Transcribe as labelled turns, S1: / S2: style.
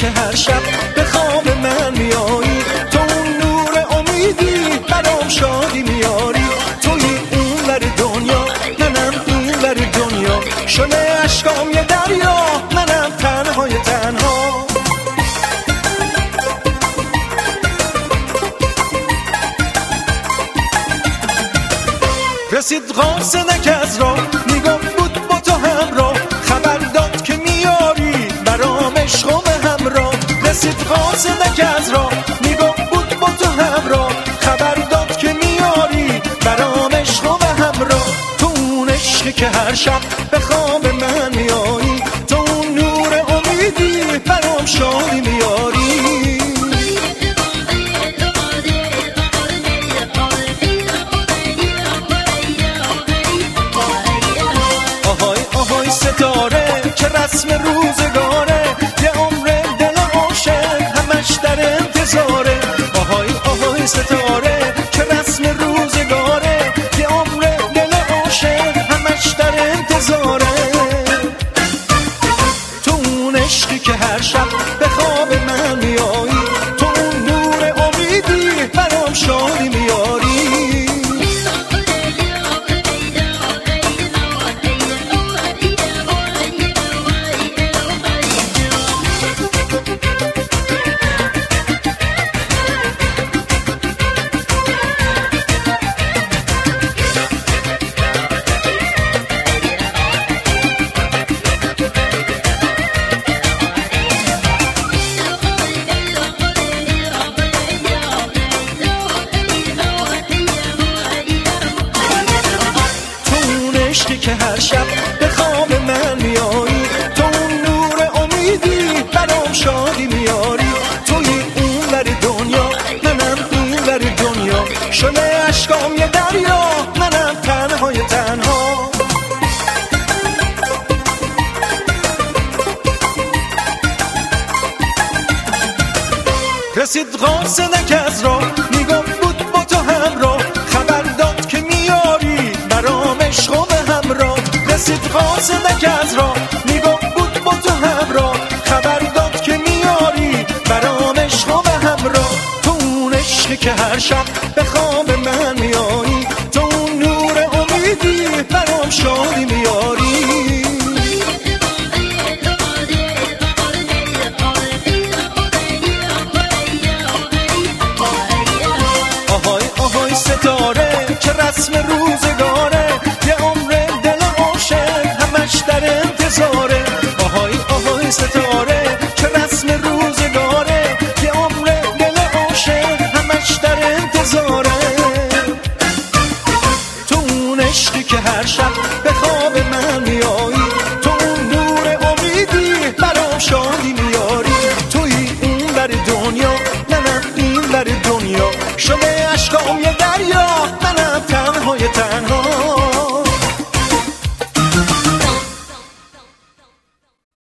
S1: که هر شب به خواب من میایی، تو اون نور امیدی برام شادی میاری، توی اون ور دنیا منم این ور دنیا، شله اشکام یه دریا منم تنهای تنها. رسید قاصدک از راه میگفت بود با تو همراه، خبر داد که میاری برام عشق و همراه. رسید قاصدک از راه میگفت بود با تو همراه، خبر داد که میاری برام عشق و همراه. تو اون عشقی که هر شب به خواب من میایی، تو اون نور امیدی برام شادی میاری. ستاره که رسم روزگاره، یه عمر دل عاشق همش در انتظاره. آهای آهای ستاره که رسم روزگاره، یه عمر دل عاشق همش در انتظاره. تو اون عشقی که هر شب به خواب من میایی، تو اون نور امیدی برام شادی میاری. عشقی که هر شب به خواب من میایی، تو اون نور امیدی برام شادی میاری، توی اون ور دنیا منم این ور دنیا، شله اشکام یه دریا منم تنهای تنها. رسید قاصدک از راه میگفت بود با تو همراه، خبر داد که میاری برام عشق و همراه. رسید قاصدک از راه میگفت بود با تو همراه، خبر داد که میاری برام عشق و همراه. تو اون عشقی که هر شب به خواب من میایی، تو اون نور امیدی برام شادی میاری. آهای آهای ستاره که رسم روزگاره، یه عمر دل عاشق همش در انتظاره. آهای آهای ستاره که رسم روزگاره، یه عمر دل عاشق همش در انتظاره. تو اون عشقی که هر شب به خواب من میایی، تو اون نور امیدی برام شادی میاری، توی اون ور دنیا منم این ور دنیا، شله اشکام یه دریا منم تنهای تنها.